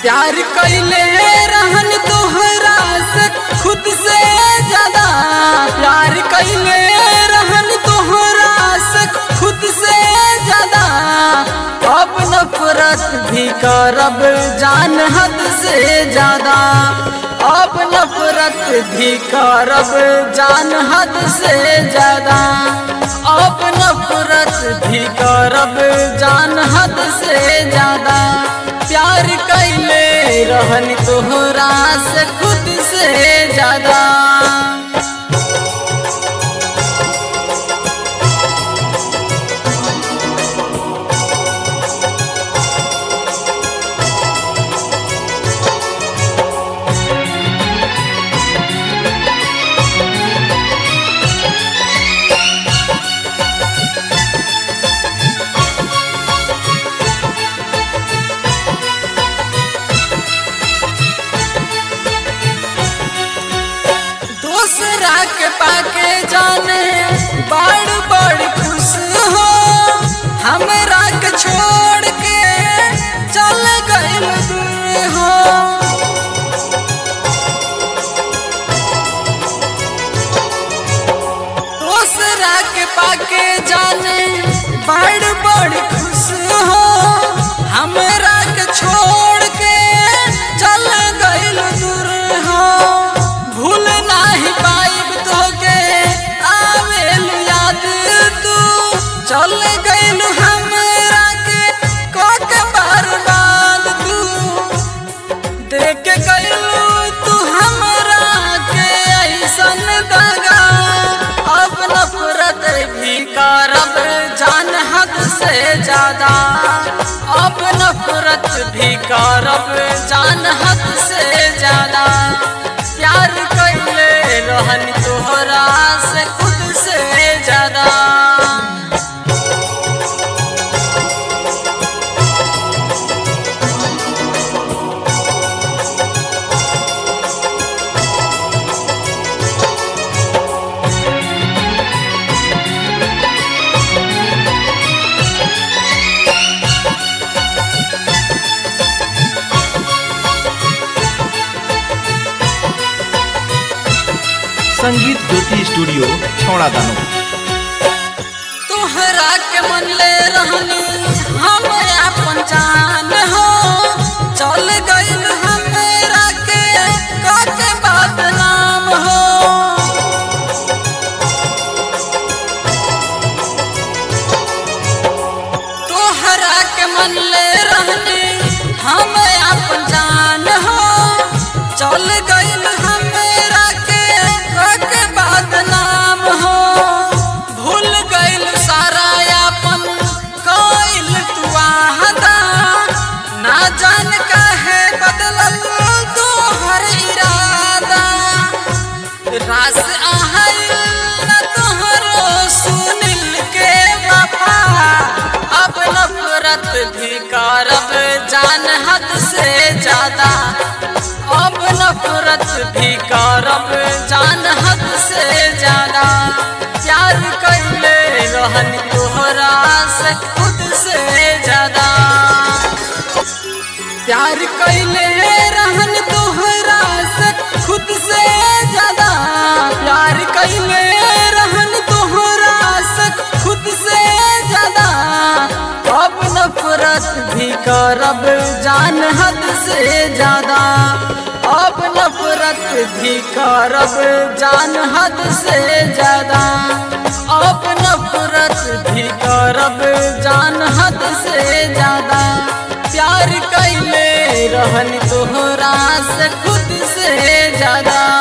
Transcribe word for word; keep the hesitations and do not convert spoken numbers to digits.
प्यार कैले रहन तोहरा से खुद से ज्यादा, प्यार कैले रहन तोहरा से खुद से ज्यादा। अब नफरत भी करब जान हद से ज्यादा, अब नफरत भी करब जान हद से ज्यादा, अब नफरत भी करब जान हद से ज्यादा। प्यार कैले रहन तोहरा से खुद से ज्यादा। दूसरा के पाके जाने बड़ बड़ खुश हो, हमरा के छोड़ के चल गइल दूर हो। दूसरा के पाके जाने बड़ बड़ खुश हो, हमरा के छोड़ के चल गइल दूर हो। भूल नाही पाइब तोके आवेल याद, तू चल गइल हमरा के कोके बर्बाद। तू देख गइल तू हमरा के ऐसन दगा। अब नफरत भी करब जान हद से ज्यादा, अब नफरत भी करब जान हद से ज्यादा। प्यार कैले रहन तोहरा से खुद से ज्यादा। संगीत ज्योति स्टूडियो छौड़ा दानो। तोहरा के मन ले रहनी हम अपन जान हो, चल गइल हमरा के काके बदनाम हो। तोहरा के मन ले रहनी हम अपन जान हो, चल गइल हमरा के काके बदनाम हो। भूल गइल सारा अपन कइल तू वादा, ना जान काहे बदलल तोहर इरादा। रास आइल ना तोहरो सुनिल के वफा, अब नफरत भी करब जान हद से ज्यादा, अब नफरत भी करब जान हद से ज्यादा। प्यार कैले रहन तोहरा से खुद से ज्यादा, प्यार कैले रहन तोहरा से खुद से ज्यादा, प्यार कैले रहन तोहरा से खुद से ज्यादा। अब नफरत भी करब जान हद से ज्यादा, अब नफरत भी करब जान हद से ज्यादा, अब नफरत भी करब जान हद से ज्यादा। प्यार कैले रहन तोहरा से खुद से ज्यादा।